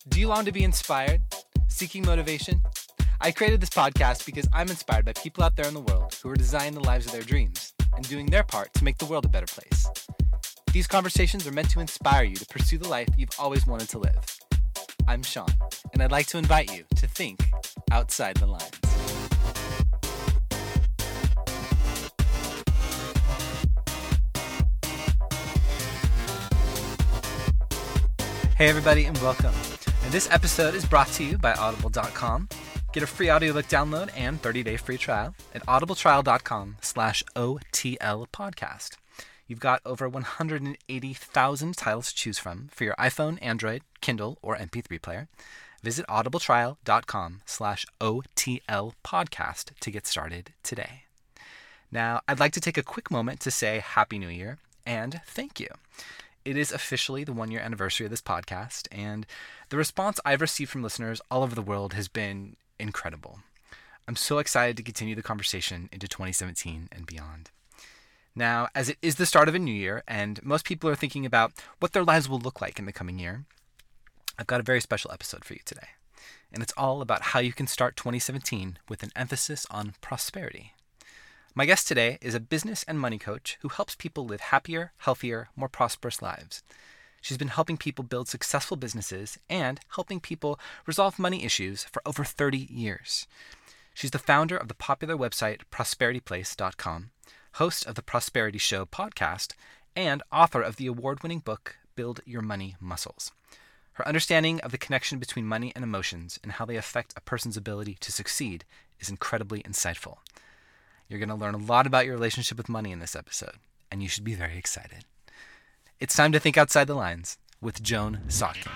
Do you long to be inspired? Seeking motivation? I created this podcast because I'm inspired by people out there in the world who are designing the lives of their dreams and doing their part to make the world a better place. These conversations are meant to inspire you to pursue the life you've always wanted to live. I'm Sean, and I'd like to invite you to think outside the lines. Hey everybody, and welcome. And this episode is brought to you by Audible.com. Get a free audiobook download and 30-day free trial at audibletrial.com/OTL podcast. You've got over 180,000 titles to choose from for your iPhone, Android, Kindle, or MP3 player. Visit audibletrial.com/OTL podcast to get started today. Now, I'd like to take a quick moment to say Happy New Year and thank you. It is officially the one-year anniversary of this podcast, and the response I've received from listeners all over the world has been incredible. I'm so excited to continue the conversation into 2017 and beyond. Now, as it is the start of a new year, and most people are thinking about what their lives will look like in the coming year, I've got a very special episode for you today. And it's all about how you can start 2017 with an emphasis on prosperity. My guest today is a business and money coach who helps people live happier, healthier, more prosperous lives. She's been helping people build successful businesses and helping people resolve money issues for over 30 years. She's the founder of the popular website ProsperityPlace.com, host of the Prosperity Show podcast, and author of the award-winning book, Build Your Money Muscles. Her understanding of the connection between money and emotions and how they affect a person's ability to succeed is incredibly insightful. You're going to learn a lot about your relationship with money in this episode, and you should be very excited. It's time to think outside the lines with Joan Sotkin.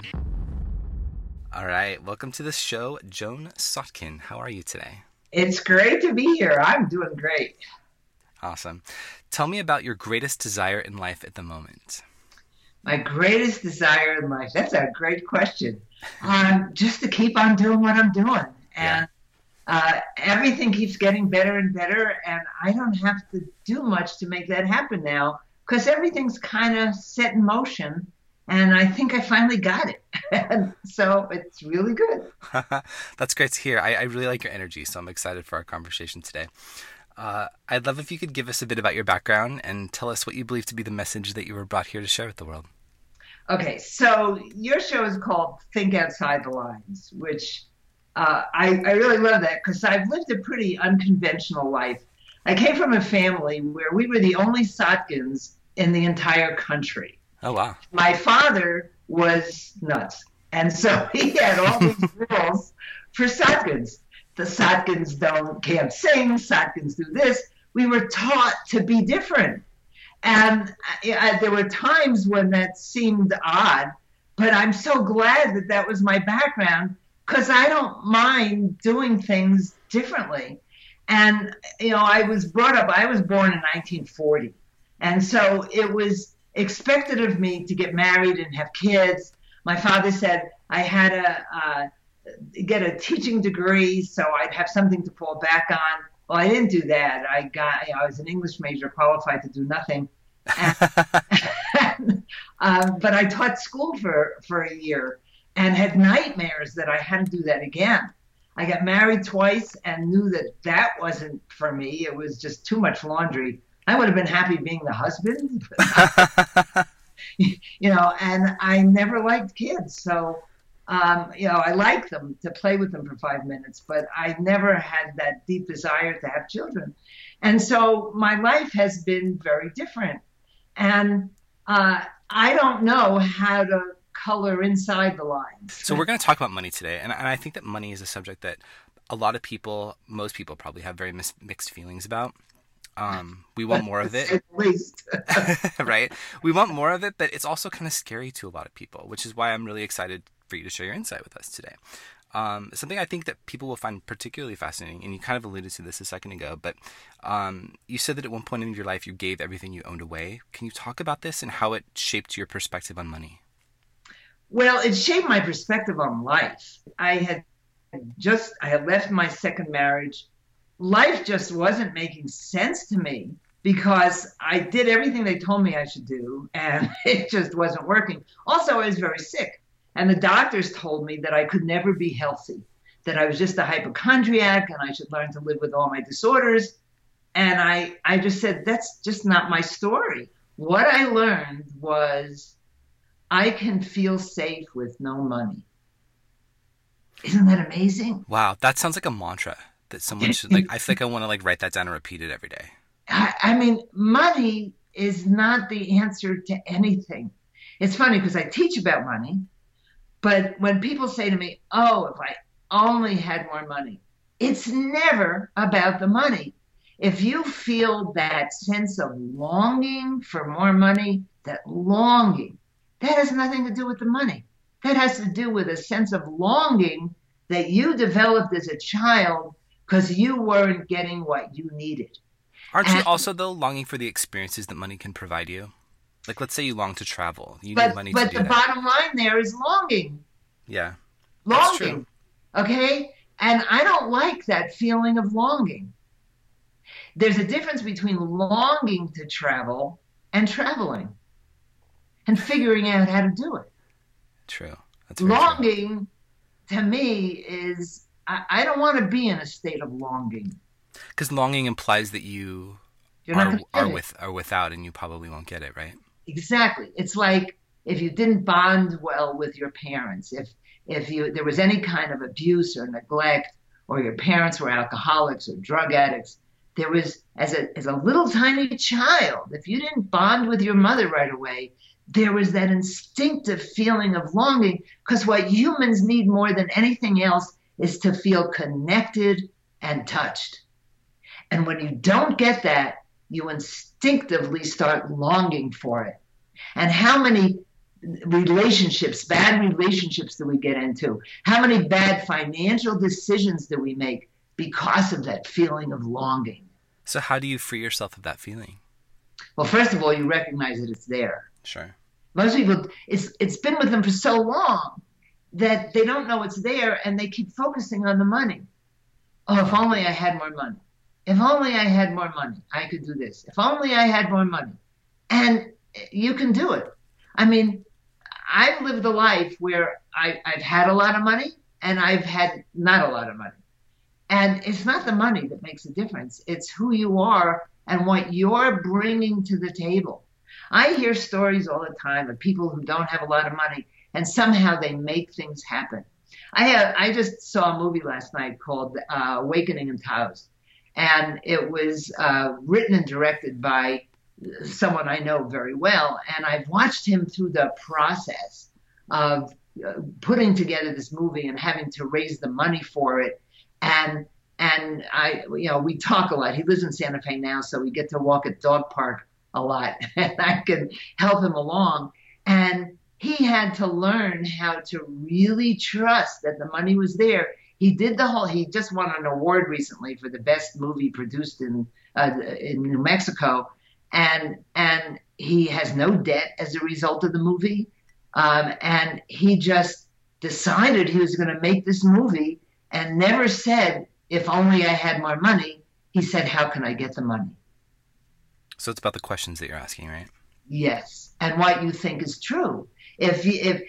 All right, welcome to the show, Joan Sotkin. How are you today? It's great to be here. I'm doing great. Awesome. Tell me about your greatest desire in life at the moment. My greatest desire in life? That's a great question. Just to keep on doing what I'm doing. And everything keeps getting better and better, and I don't have to do much to make that happen now because everything's kind of set in motion, and I think I finally got it. And so it's really good. That's great to hear. I really like your energy, so I'm excited for our conversation today. I'd love if you could give us a bit about your background and tell us what you believe to be the message that you were brought here to share with the world. Okay, so your show is called Think Outside the Lines, which I really love that because I've lived a pretty unconventional life. I came from a family where we were the only Sotkins in the entire country. Oh, wow. My father was nuts, and so he had all these rules for Sotkins. The Sotkins can't sing, Sotkins do this. We were taught to be different. And there were times when that seemed odd, but I'm so glad that that was my background because I don't mind doing things differently. And, I was born in 1940. And so it was expected of me to get married and have kids. My father said I had to get a teaching degree so I'd have something to fall back on. Well, I didn't do that. I was an English major qualified to do nothing. But I taught school for a year and had nightmares that I had to do that again. I got married twice and knew that wasn't for me. It was just too much laundry. I would have been happy being the husband, and I never liked kids. So, I like them to play with them for 5 minutes, but I never had that deep desire to have children. And so my life has been very different. And I don't know how to color inside the lines. So we're going to talk about money today. And I think that money is a subject that a lot of people, most people probably have very mixed feelings about. We want more of it. At least. Right? We want more of it, but it's also kind of scary to a lot of people, which is why I'm really excited for you to share your insight with us today. Something I think that people will find particularly fascinating, and you kind of alluded to this a second ago, but you said that at one point in your life you gave everything you owned away. Can you talk about this and how it shaped your perspective on money? Well, it shaped my perspective on life. I had left my second marriage. Life just wasn't making sense to me because I did everything they told me I should do, and it just wasn't working. Also, I was very sick. And the doctors told me that I could never be healthy, that I was just a hypochondriac and I should learn to live with all my disorders. And I just said, that's just not my story. What I learned was I can feel safe with no money. Isn't that amazing? Wow, that sounds like a mantra that someone should like. I feel like I want to like write that down and repeat it every day. I mean, money is not the answer to anything. It's funny because I teach about money, but when people say to me, oh, if I only had more money, it's never about the money. If you feel that sense of longing for more money, that longing, that has nothing to do with the money. That has to do with a sense of longing that you developed as a child because you weren't getting what you needed. Aren't you also, though, longing for the experiences that money can provide you? Like, let's say you long to travel. You need money to do that. But the bottom line there is longing. Yeah. Longing. That's true. Okay? And I don't like that feeling of longing. There's a difference between longing to travel and traveling and figuring out how to do it. True. That's very longing true. To me is, I don't want to be in a state of longing. Because longing implies that you are without, and you probably won't get it, right? Exactly. It's like if you didn't bond well with your parents, if there was any kind of abuse or neglect, or your parents were alcoholics or drug addicts, there was, as a little tiny child, if you didn't bond with your mother right away, there was that instinctive feeling of longing, because what humans need more than anything else is to feel connected and touched. And when you don't get that, you instinctively start longing for it. And how many relationships, bad relationships, do we get into? How many bad financial decisions do we make because of that feeling of longing? So how do you free yourself of that feeling? Well, first of all, you recognize that it's there. Sure. Most people, it's been with them for so long that they don't know it's there, and they keep focusing on the money. Oh, if only I had more money. If only I had more money, I could do this. If only I had more money. And you can do it. I mean, I've lived a life where I've had a lot of money and I've had not a lot of money. And it's not the money that makes a difference. It's who you are and what you're bringing to the table. I hear stories all the time of people who don't have a lot of money and somehow they make things happen. I just saw a movie last night called Awakening in Taos. And it was written and directed by someone I know very well. And I've watched him through the process of putting together this movie and having to raise the money for it. And we talk a lot. He lives in Santa Fe now, so we get to walk at dog park a lot. And I can help him along. And he had to learn how to really trust that the money was there. He just won an award recently for the best movie produced in New Mexico. And he has no debt as a result of the movie. And he just decided he was going to make this movie and never said, if only I had more money. He said, how can I get the money? So it's about the questions that you're asking, right? Yes. And what you think is true. If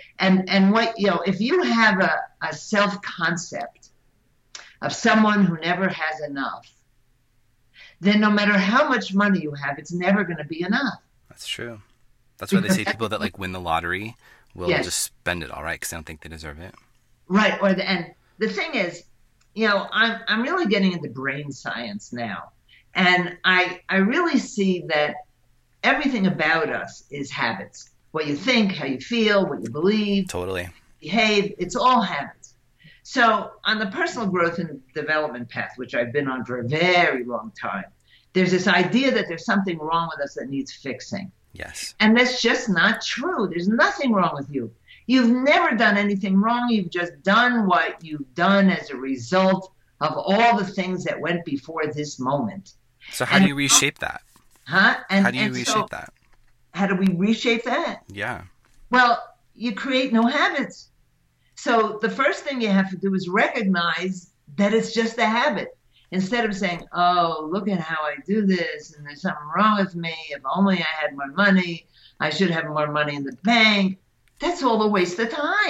you have a self-concept of someone who never has enough, then no matter how much money you have, it's never going to be enough. That's true. That's why they say people that like win the lottery will just spend it all, right? Because they don't think they deserve it. Right. And the thing is, I'm really getting into brain science now. And I really see that everything about us is habits. What you think, how you feel, what you believe, totally behave, it's all habits. So on the personal growth and development path, which I've been on for a very long time, there's this idea that there's something wrong with us that needs fixing. Yes. And that's just not true. There's nothing wrong with you. You've never done anything wrong. You've just done what you've done as a result of all the things that went before this moment. So how do you reshape that? Huh? How do you reshape that? How do we reshape that? Yeah. Well, you create no habits. So the first thing you have to do is recognize that it's just a habit. Instead of saying, oh, look at how I do this, and there's something wrong with me. If only I had more money, I should have more money in the bank. That's all a waste of time.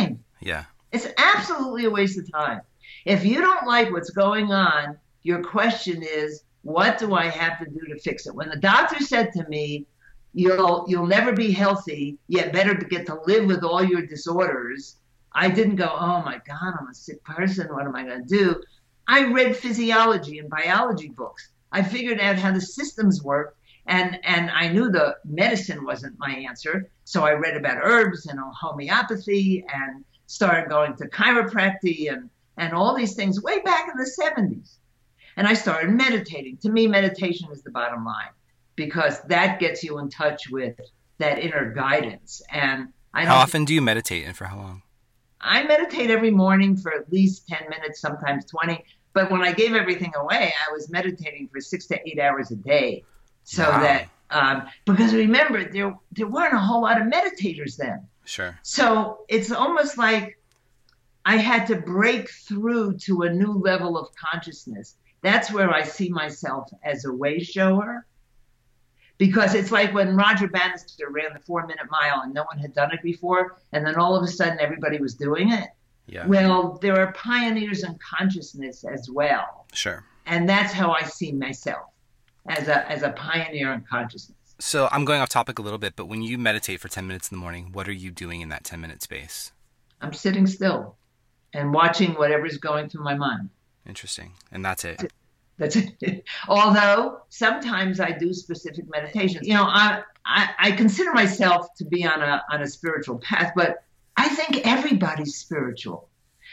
Yeah. It's absolutely a waste of time. If you don't like what's going on, your question is, what do I have to do to fix it? When the doctor said to me, you'll never be healthy, yet better to get to live with all your disorders, I didn't go, oh my God, I'm a sick person. What am I going to do? I read physiology and biology books. I figured out how the systems worked, and I knew the medicine wasn't my answer. So I read about herbs and homeopathy and started going to chiropractic and all these things way back in the 70s. And I started meditating. To me, meditation is the bottom line, because that gets you in touch with that inner guidance. And how often do you meditate, and for how long? I meditate every morning for at least 10 minutes, sometimes 20. But when I gave everything away, I was meditating for 6 to 8 hours a day. So wow. that, because remember, there weren't a whole lot of meditators then. Sure. So it's almost like I had to break through to a new level of consciousness. That's where I see myself as a way shower. Because it's like when Roger Bannister ran the 4-minute mile and no one had done it before, and then all of a sudden everybody was doing it. Yeah. Well, there are pioneers in consciousness as well. Sure. And that's how I see myself, as a pioneer in consciousness. So I'm going off topic a little bit, but when you meditate for 10 minutes in the morning, what are you doing in that 10-minute space? I'm sitting still and watching whatever's going through my mind. Interesting. And that's it. That's it. Although sometimes I do specific meditations. You know, I consider myself to be on a spiritual path, but I think everybody's spiritual.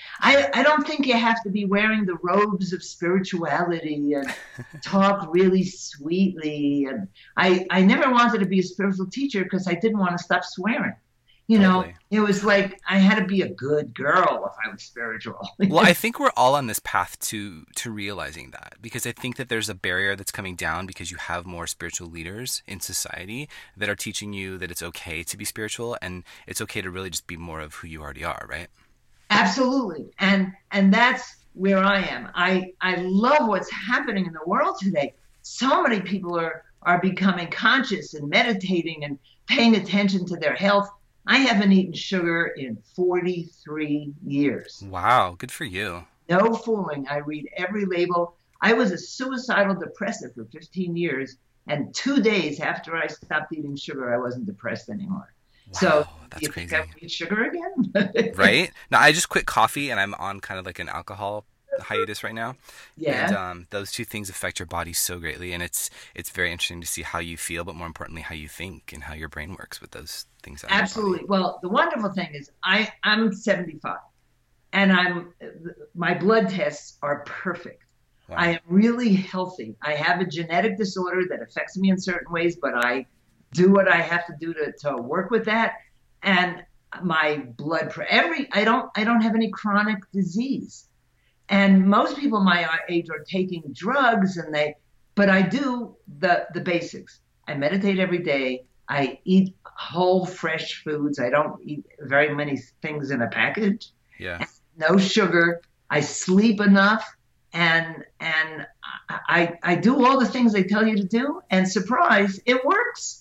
I don't think you have to be wearing the robes of spirituality and talk really sweetly. And I never wanted to be a spiritual teacher because I didn't want to stop swearing. You know, it was like I had to be a good girl if I was spiritual. Well, I think we're all on this path to realizing that, because I think that there's a barrier that's coming down because you have more spiritual leaders in society that are teaching you that it's okay to be spiritual and it's okay to really just be more of who you already are, right? Absolutely. And that's where I am. I love what's happening in the world today. So many people are becoming conscious and meditating and paying attention to their health. I haven't eaten sugar in 43 years. Wow, good for you. No fooling. I read every label. I was a suicidal depressive for 15 years, and 2 days after I stopped eating sugar, I wasn't depressed anymore. Wow, so that's you crazy. think I eat sugar again? Right? Now, I just quit coffee, and I'm on kind of like an alcohol hiatus right now. Yeah. And those two things affect your body so greatly, and it's very interesting to see how you feel, but more importantly, how you think and how your brain works with those things. Absolutely. Well, the wonderful thing is I'm 75, and my blood tests are perfect. Wow. I am really healthy. I have a genetic disorder that affects me in certain ways, but I do what I have to do to work with that. And my blood I don't have any chronic disease. And most people my age are taking drugs, but I do the basics. I meditate every day. I eat whole, fresh foods. I don't eat very many things in a package. Yeah. No sugar. I sleep enough, and I do all the things they tell you to do. And surprise, it works.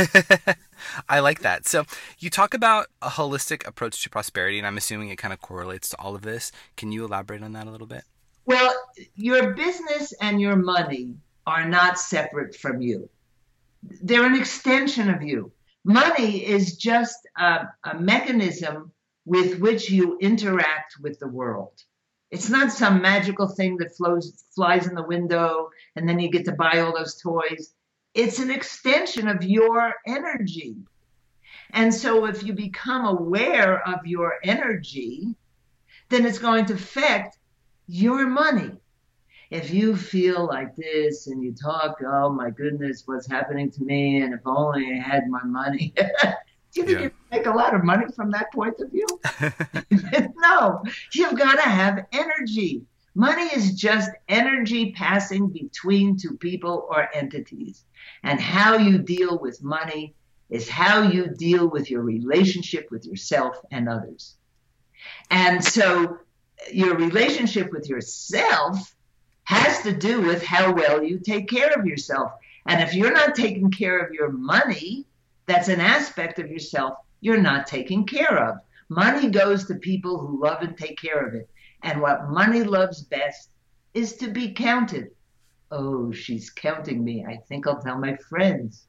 I like that. So you talk about a holistic approach to prosperity, and I'm assuming it kind of correlates to all of this. Can you elaborate on that a little bit? Well, your business and your money are not separate from you. They're an extension of you. Money is just a mechanism with which you interact with the world. It's not some magical thing that flies in the window and then you get to buy all those toys. It's an extension of your energy. And so if you become aware of your energy, then it's going to affect your money. If you feel like this and you talk, oh my goodness, what's happening to me? And if only I had my money. Do you think you make a lot of money from that point of view? No, you've got to have energy. Money is just energy passing between two people or entities. And how you deal with money is how you deal with your relationship with yourself and others. And so your relationship with yourself has to do with how well you take care of yourself. And if you're not taking care of your money, that's an aspect of yourself you're not taking care of. Money goes to people who love and take care of it. And what money loves best is to be counted. Oh, she's counting me. I think I'll tell my friends.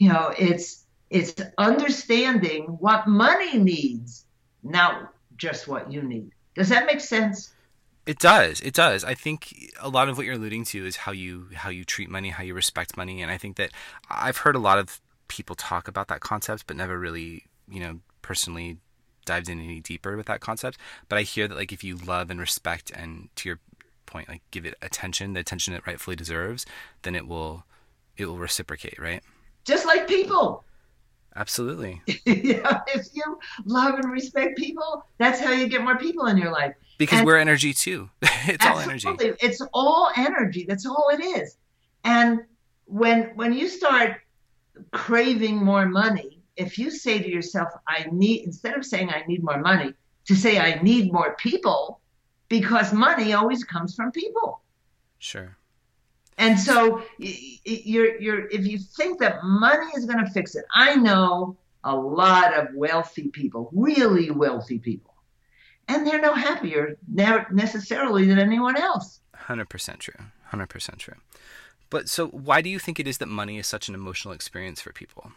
It's understanding what money needs, not just what you need. Does that make sense? It does. It does. I think a lot of what you're alluding to is how you treat money, how you respect money, and I think that I've heard a lot of people talk about that concept, but never really, personally dived in any deeper with that concept. But I hear that like if you love and respect, and to your point, like give it attention, the attention it rightfully deserves, then it will reciprocate, right? Just like people. Absolutely. If you love and respect people, that's how you get more people in your life. Because we're energy too. It's all energy. It's all energy. That's all it is. And when you start craving more money, if you say to yourself, instead of saying I need more money, to say I need more people, because money always comes from people. Sure. And so if you think that money is going to fix it, I know a lot of wealthy people, really wealthy people, and they're no happier necessarily than anyone else. 100% true. 100% true. But so why do you think it is that money is such an emotional experience for people?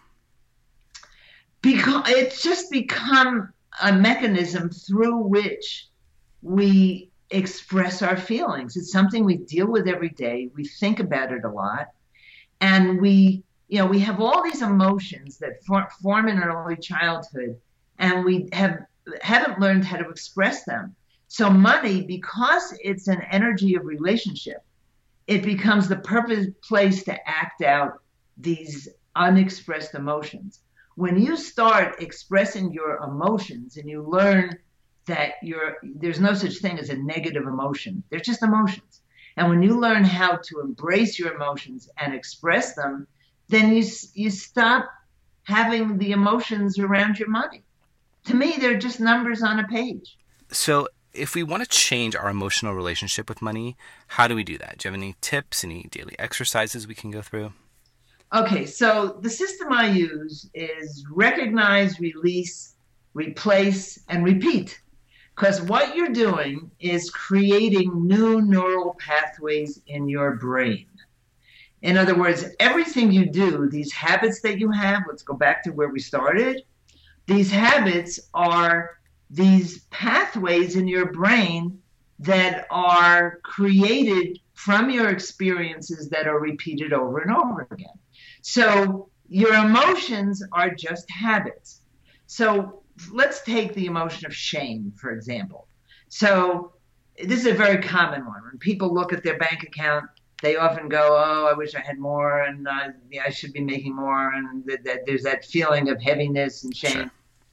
Because it's just become a mechanism through which we express our feelings. It's something we deal with every day. We think about it a lot. And we have all these emotions that form in our early childhood, and we haven't learned how to express them. So money, because it's an energy of relationship, it becomes the perfect place to act out these unexpressed emotions. When you start expressing your emotions and you learn that there's no such thing as a negative emotion. They're just emotions. And when you learn how to embrace your emotions and express them, then you stop having the emotions around your money. To me, they're just numbers on a page. So if we want to change our emotional relationship with money, how do we do that? Do you have any tips, any daily exercises we can go through? Okay, so the system I use is recognize, release, replace, and repeat. Because what you're doing is creating new neural pathways in your brain. In other words, everything you do, these habits that you have, let's go back to where we started. These habits are these pathways in your brain that are created from your experiences that are repeated over and over again. So your emotions are just habits. So let's take the emotion of shame, for example. So this is a very common one. When people look at their bank account, they often go, oh, I wish I had more, and I should be making more, and there's that feeling of heaviness and shame. Sure.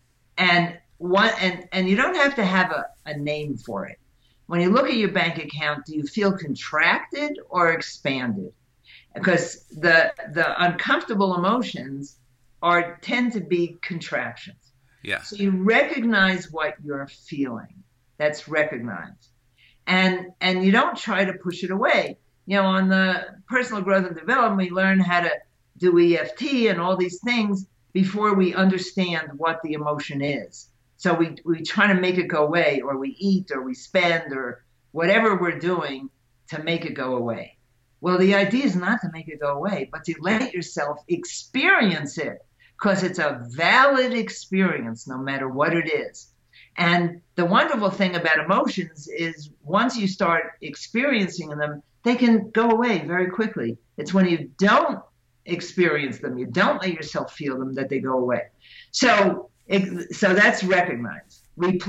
And you don't have to have a name for it. When you look at your bank account, do you feel contracted or expanded? Because the uncomfortable emotions tend to be contractions. Yeah. So you recognize what you're feeling. That's recognized. And you don't try to push it away. On the personal growth and development, we learn how to do EFT and all these things before we understand what the emotion is. So we try to make it go away, or we eat, or we spend, or whatever we're doing to make it go away. Well, the idea is not to make it go away, but to let yourself experience it. Because it's a valid experience, no matter what it is. And the wonderful thing about emotions is once you start experiencing them, they can go away very quickly. It's when you don't experience them, you don't let yourself feel them, that they go away. So that's recognize.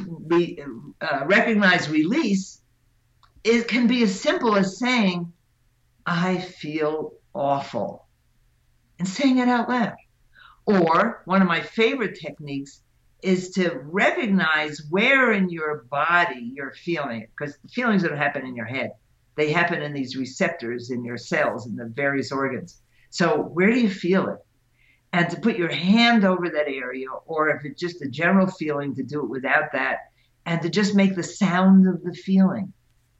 Recognize, release. It can be as simple as saying, I feel awful, and saying it out loud. Or one of my favorite techniques is to recognize where in your body you're feeling it. Because the feelings don't happen in your head. They happen in these receptors in your cells, in the various organs. So where do you feel it? And to put your hand over that area, or if it's just a general feeling, to do it without that, and to just make the sound of the feeling.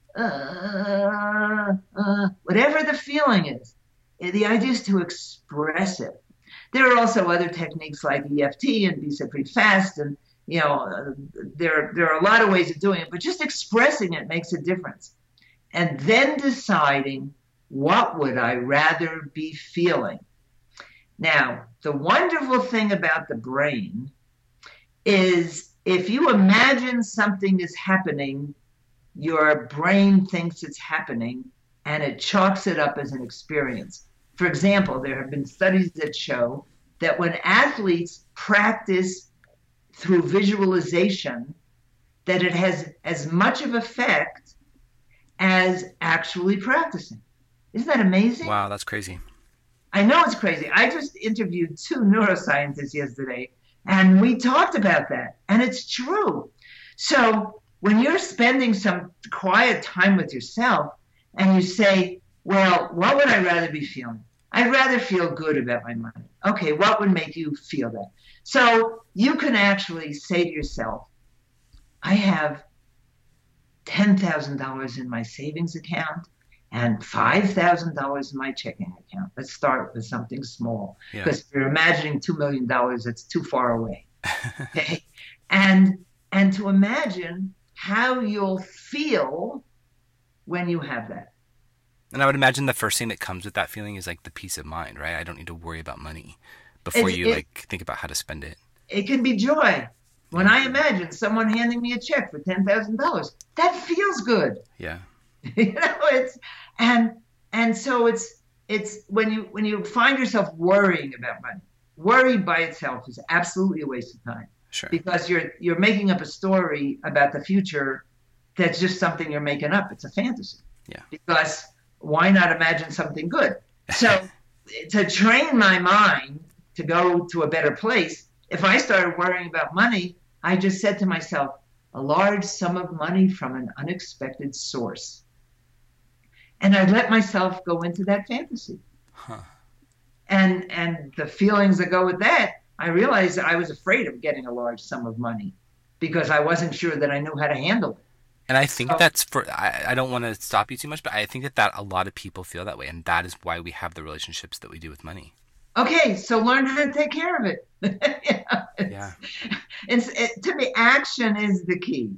Whatever the feeling is, the idea is to express it. There are also other techniques like EFT and Be Set Free Fast, and There are a lot of ways of doing it, but just expressing it makes a difference. And then deciding, what would I rather be feeling? Now, the wonderful thing about the brain is if you imagine something is happening, your brain thinks it's happening and it chalks it up as an experience. For example, there have been studies that show that when athletes practice through visualization, that it has as much of effect as actually practicing. Isn't that amazing? Wow, that's crazy. I know it's crazy. I just interviewed 2 neuroscientists yesterday, and we talked about that, and it's true. So when you're spending some quiet time with yourself and you say, well, what would I rather be feeling? I'd rather feel good about my money. Okay, what would make you feel that? So you can actually say to yourself, I have $10,000 in my savings account and $5,000 in my checking account. Let's start with something small, because if you're imagining $2 million, it's too far away. Okay, and to imagine how you'll feel when you have that. And I would imagine the first thing that comes with that feeling is like the peace of mind, right? I don't need to worry about money before you think about how to spend it. It can be joy. When I imagine someone handing me a check for $10,000, that feels good. Yeah. So it's when you find yourself worrying about money. Worry by itself is absolutely a waste of time. Sure. Because you're making up a story about the future that's just something you're making up. It's a fantasy. Yeah. Because why not imagine something good? So to train my mind to go to a better place, if I started worrying about money, I just said to myself, a large sum of money from an unexpected source. And I let myself go into that fantasy. Huh. And the feelings that go with that, I realized that I was afraid of getting a large sum of money because I wasn't sure that I knew how to handle it. And I think that's I don't want to stop you too much, but I think that a lot of people feel that way. And that is why we have the relationships that we do with money. Okay, so learn how to take care of it. To me, action is the key.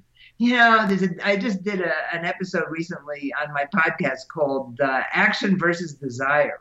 I just did an episode recently on my podcast called Action versus Desire.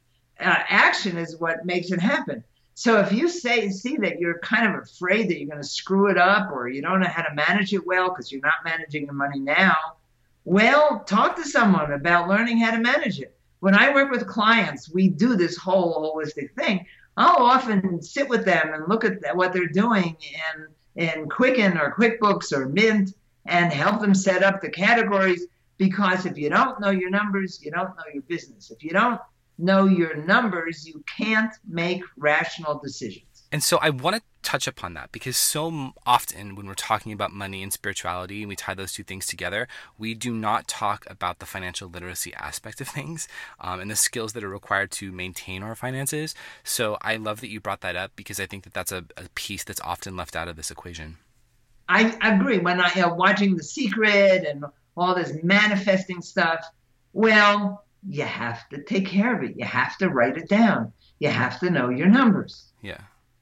Action is what makes it happen. So if you see that you're kind of afraid that you're going to screw it up or you don't know how to manage it well because you're not managing your money now, well, talk to someone about learning how to manage it. When I work with clients, we do this whole holistic thing. I'll often sit with them and look at what they're doing in Quicken or QuickBooks or Mint and help them set up the categories, because if you don't know your numbers, you don't know your business. If you don't know your numbers, you can't make rational decisions. And so I want to touch upon that, because so often when we're talking about money and spirituality and we tie those two things together, we do not talk about the financial literacy aspect of things and the skills that are required to maintain our finances. So I love that you brought that up, because I think that that's a piece that's often left out of this equation. I agree. When watching The Secret and all this manifesting stuff, well, you have to take care of it. You have to write it down. You have to know your numbers. Yeah.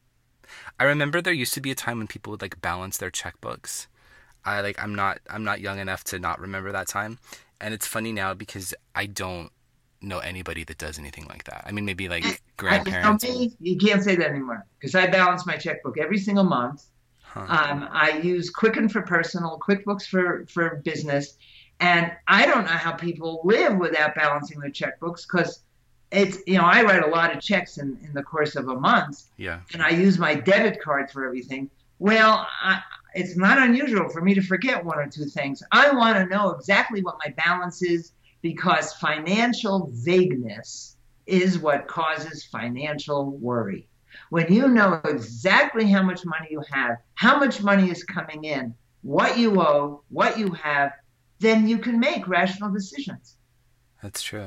I remember there used to be a time when people would balance their checkbooks. I'm not young enough to not remember that time. And it's funny now because I don't know anybody that does anything like that. I mean, maybe grandparents. You can't say that anymore, because I balance my checkbook every single month. Huh. I use Quicken for personal, QuickBooks for business. And I don't know how people live without balancing their checkbooks, because it's, I write a lot of checks in the course of a month. Yeah. And I use my debit card for everything. Well, it's not unusual for me to forget one or two things. I want to know exactly what my balance is, because financial vagueness is what causes financial worry. When you know exactly how much money you have, how much money is coming in, what you owe, what you have, then you can make rational decisions. That's true.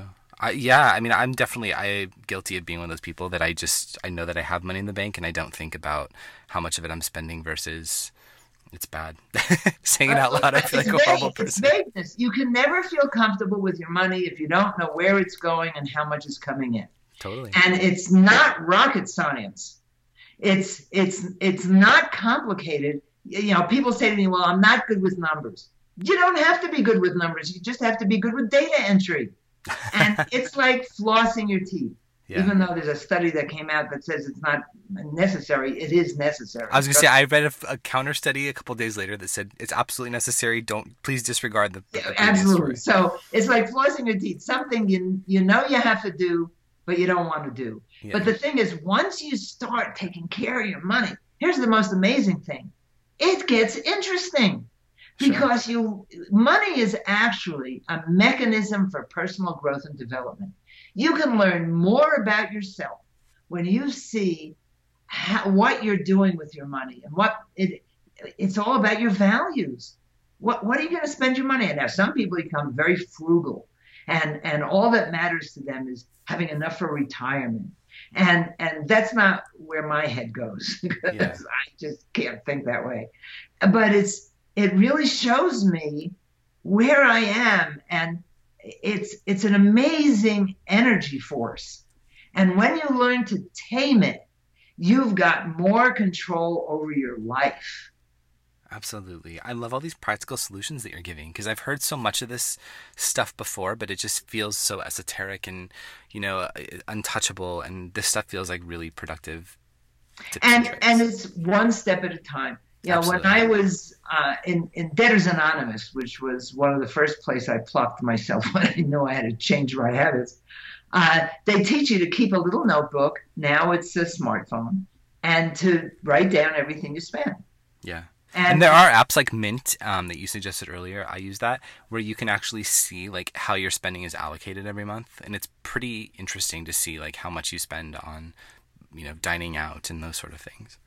I'm definitely guilty of being one of those people that I know that I have money in the bank and I don't think about how much of it I'm spending versus it's bad. Saying it out loud, I feel like a horrible person. It's vagueness. You can never feel comfortable with your money if you don't know where it's going and how much is coming in. Totally. And it's not rocket science. It's not complicated. People say to me, well, I'm not good with numbers. You don't have to be good with numbers. You just have to be good with data entry. And it's like flossing your teeth. Yeah. Even though there's a study that came out that says it's not necessary, it is necessary. I was going to say, I read a counter study a couple of days later that said it's absolutely necessary. Please disregard the absolutely. So it's like flossing your teeth, something you know you have to do, but you don't want to do. Yeah. But the thing is, once you start taking care of your money, here's the most amazing thing. It gets interesting. Because money is actually a mechanism for personal growth and development. You can learn more about yourself when you see what you're doing with your money and it's all about your values. What are you going to spend your money on? Now, some people become very frugal, and all that matters to them is having enough for retirement. And that's not where my head goes, because I just can't think that way. But it really shows me where I am, and it's an amazing energy force. And when you learn to tame it, you've got more control over your life. Absolutely. I love all these practical solutions that you're giving, because I've heard so much of this stuff before, but it just feels so esoteric and, untouchable. And this stuff feels like really productive. And it's one step at a time. When I was in Debtors Anonymous, which was one of the first places I plucked myself when I knew I had to change my habits, they teach you to keep a little notebook. Now it's a smartphone, and to write down everything you spend. Yeah. And there are apps like Mint that you suggested earlier. I use that, where you can actually see like how your spending is allocated every month. And it's pretty interesting to see like how much you spend on, dining out and those sort of things.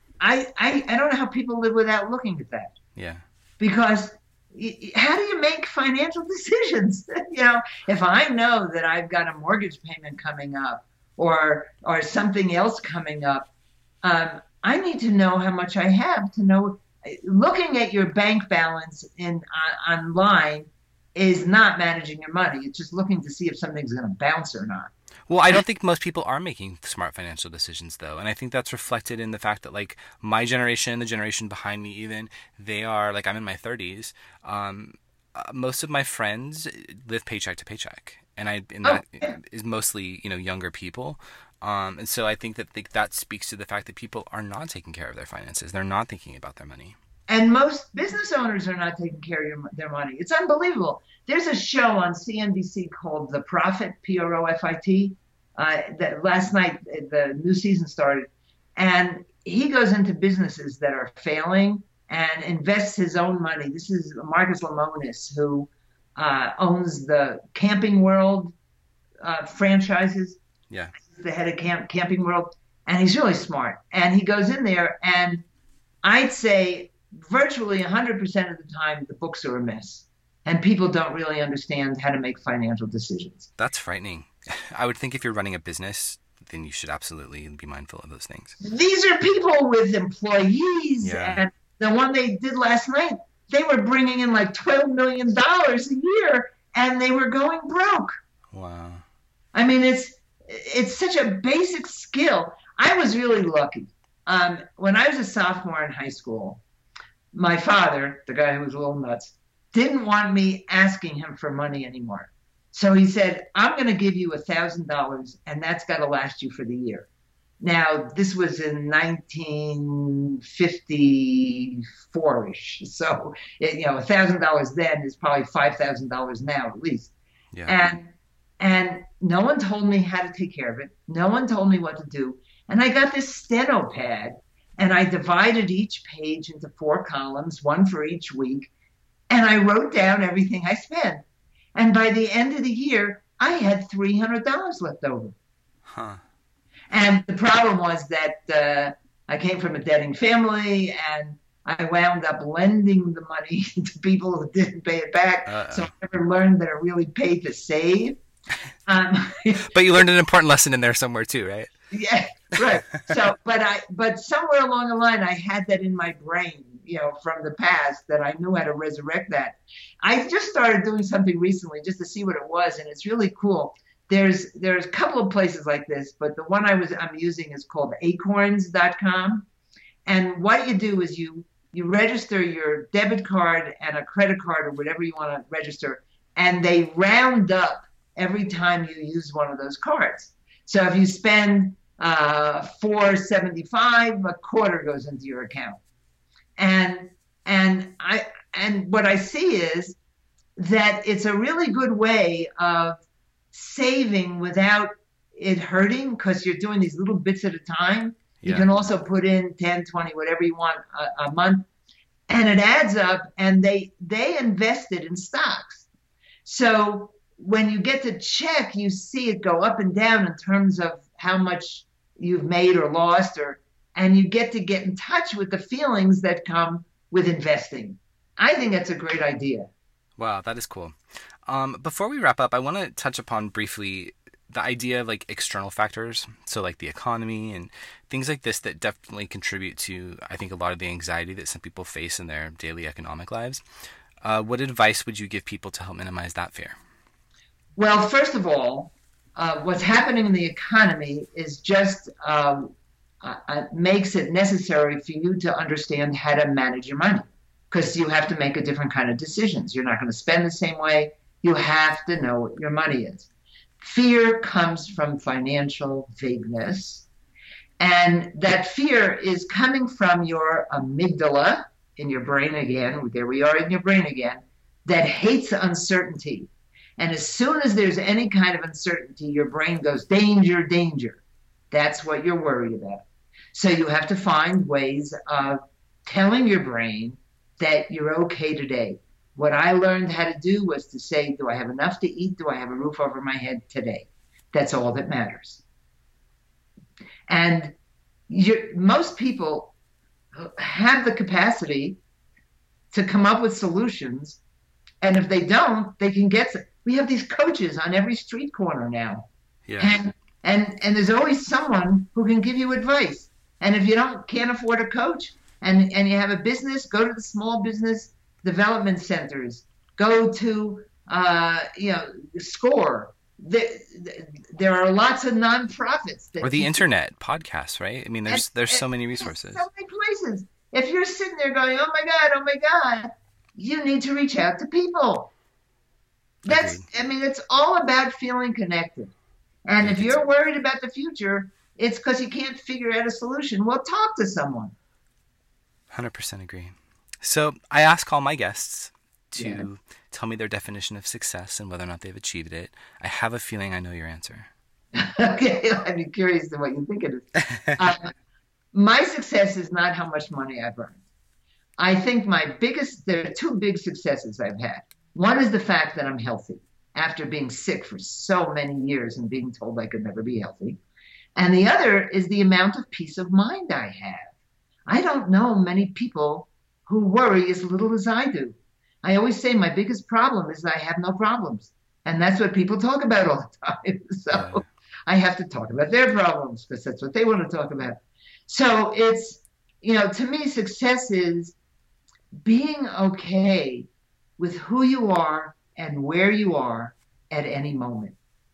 I don't know how people live without looking at that. Yeah. Because how do you make financial decisions? If I know that I've got a mortgage payment coming up or something else coming up, I need to know how much I have to know. Looking at your bank balance online is not managing your money. It's just looking to see if something's going to bounce or not. Well, I don't think most people are making smart financial decisions, though. And I think that's reflected in the fact that, like, my generation, the generation behind me even, they are, like, I'm in my 30s. Most of my friends live paycheck to paycheck. And that is mostly, younger people. And so I think that speaks to the fact that people are not taking care of their finances. They're not thinking about their money. And most business owners are not taking care of their money. It's unbelievable. There's a show on CNBC called The Profit, Profit, that last night the new season started. And he goes into businesses that are failing and invests his own money. This is Marcus Lemonis, who owns the Camping World franchises. Yeah. He's the head of Camping World. And he's really smart. And he goes in there, and I'd say virtually 100% of the time, the books are a mess. And people don't really understand how to make financial decisions. That's frightening. I would think if you're running a business, then you should absolutely be mindful of those things. These are people with employees. Yeah. And the one they did last night, they were bringing in like $12 million a year, and they were going broke. Wow. I mean, it's such a basic skill. I was really lucky. When I was a sophomore in high school, my father, the guy who was a little nuts, didn't want me asking him for money anymore. So he said, I'm going to give you $1,000, and that's got to last you for the year. Now, this was in 1954-ish. So, $1,000 then is probably $5,000 now at least. Yeah. And no one told me how to take care of it. No one told me what to do. And I got this steno pad, and I divided each page into 4 columns, one for each week. And I wrote down everything I spent. And by the end of the year, I had $300 left over. Huh. And the problem was that I came from a debting family, and I wound up lending the money to people who didn't pay it back. So I never learned that it really paid to save. But you learned an important lesson in there somewhere too, right? Yeah, right. So, but somewhere along the line, I had that in my brain, from the past, that I knew how to resurrect that. I just started doing something recently just to see what it was, and it's really cool. There's a couple of places like this, but the one I'm using is called acorns.com. And what you do is you you register your debit card and a credit card or whatever you want to register, and they round up every time you use one of those cards. So if you spend $4.75, a quarter goes into your account. And what I see is that it's a really good way of saving without it hurting, because you're doing these little bits at a time. You can also put in 10, 20, whatever you want a month, and it adds up, and they invest it in stocks. So when you get to check, you see it go up and down in terms of how much you've made or lost, and you get in touch with the feelings that come with investing. I think that's a great idea. Wow, that is cool. Before we wrap up, I want to touch upon briefly the idea of like external factors, so like the economy and things like this that definitely contribute to, I think, a lot of the anxiety that some people face in their daily economic lives. What advice would you give people to help minimize that fear? Well, first of all, what's happening in the economy is just makes it necessary for you to understand how to manage your money, because you have to make a different kind of decisions. You're not going to spend the same way. You have to know what your money is. Fear comes from financial vagueness, and that fear is coming from your amygdala in your brain again. There we are in your brain again, that hates uncertainty. And as soon as there's any kind of uncertainty, your brain goes, danger, danger. That's what you're worried about. So you have to find ways of telling your brain that you're okay today. What I learned how to do was to say, do I have enough to eat? Do I have a roof over my head today? That's all that matters. And most people have the capacity to come up with solutions. And if they don't, they can get some. We have these coaches on every street corner now. Yeah. And there's always someone who can give you advice. And if you can't afford a coach and you have a business, go to the small business development centers, go to SCORE. There are lots of nonprofits or the internet podcasts, right? I mean, there's so many resources, so many places. If you're sitting there going, oh my God, you need to reach out to people. It's all about feeling connected. And if you're worried about the future, it's because you can't figure out a solution. Well, talk to someone. 100% agree. So I ask all my guests to tell me their definition of success and whether or not they've achieved it. I have a feeling I know your answer. Okay, I'd be curious to what you think it is. My success is not how much money I've earned. I think there are two big successes I've had. One is the fact that I'm healthy after being sick for so many years and being told I could never be healthy. And the other is the amount of peace of mind I have. I don't know many people who worry as little as I do. I always say my biggest problem is I have no problems. And that's what people talk about all the time. So I have to talk about their problems because that's what they want to talk about. So it's, to me, success is being okay with who you are and where you are at any moment.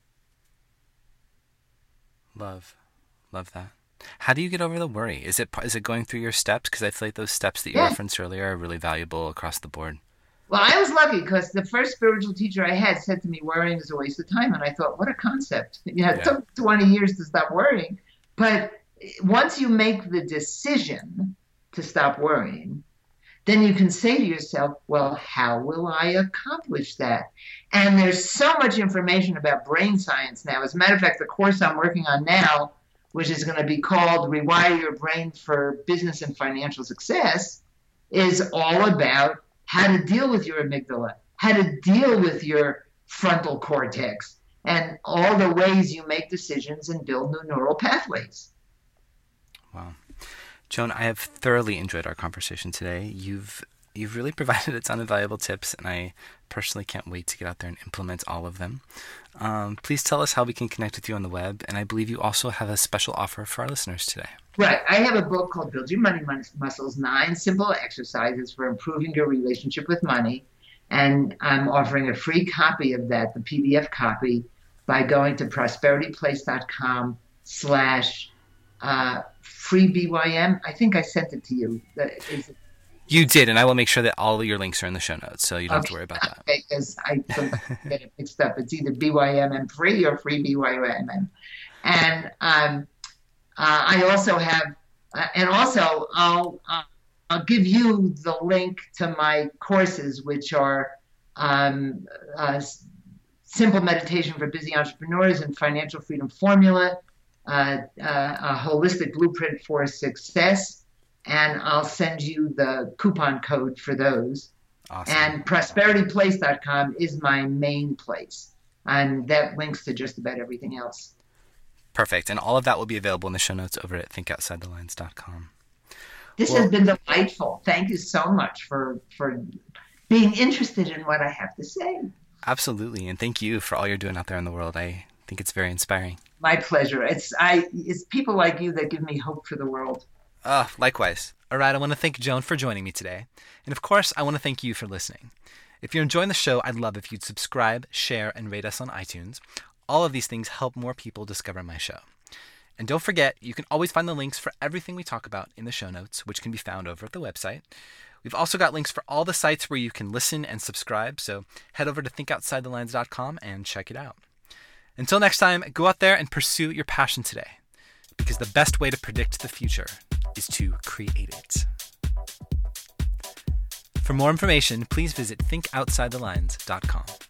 Love that. How do you get over the worry? Is it going through your steps? Because I feel like those steps that you referenced earlier are really valuable across the board. Well, I was lucky because the first spiritual teacher I had said to me, worrying is a waste of time. And I thought, what a concept. It took 20 years to stop worrying. But once you make the decision to stop worrying, then you can say to yourself, well, how will I accomplish that? And there's so much information about brain science now. As a matter of fact, the course I'm working on now, which is going to be called Rewire Your Brain for Business and Financial Success, is all about how to deal with your amygdala, how to deal with your frontal cortex, and all the ways you make decisions and build new neural pathways. Wow. Joan, I have thoroughly enjoyed our conversation today. You've really provided a ton of valuable tips, and I personally can't wait to get out there and implement all of them. Please tell us how we can connect with you on the web, and I believe you also have a special offer for our listeners today. Right. I have a book called Build Your Money Muscles, 9 Simple Exercises for Improving Your Relationship with Money, and I'm offering a free copy of that, the PDF copy, by going to prosperityplace.com/ free BYM. I think I sent it to you. You did, and I will make sure that all of your links are in the show notes, so you don't have to worry about that. Okay, because I sometimes get it mixed up. It's either BYMM free or free BYMM. And I also have, and also I'll give you the link to my courses, which are Simple Meditation for Busy Entrepreneurs and Financial Freedom Formula, a holistic blueprint for success. And I'll send you the coupon code for those. Awesome. And prosperityplace.com is my main place. And that links to just about everything else. Perfect. And all of that will be available in the show notes over at thinkoutsidelines.com. This has been delightful. Thank you so much for being interested in what I have to say. Absolutely. And thank you for all you're doing out there in the world. I think it's very inspiring. My pleasure. It's people like you that give me hope for the world. Likewise. All right, I want to thank Joan for joining me today. And of course, I want to thank you for listening. If you're enjoying the show, I'd love if you'd subscribe, share, and rate us on iTunes. All of these things help more people discover my show. And don't forget, you can always find the links for everything we talk about in the show notes, which can be found over at the website. We've also got links for all the sites where you can listen and subscribe, so head over to thinkoutsidelines.com and check it out. Until next time, go out there and pursue your passion today, because the best way to predict the future is to create it. For more information, please visit thinkoutsidelines.com.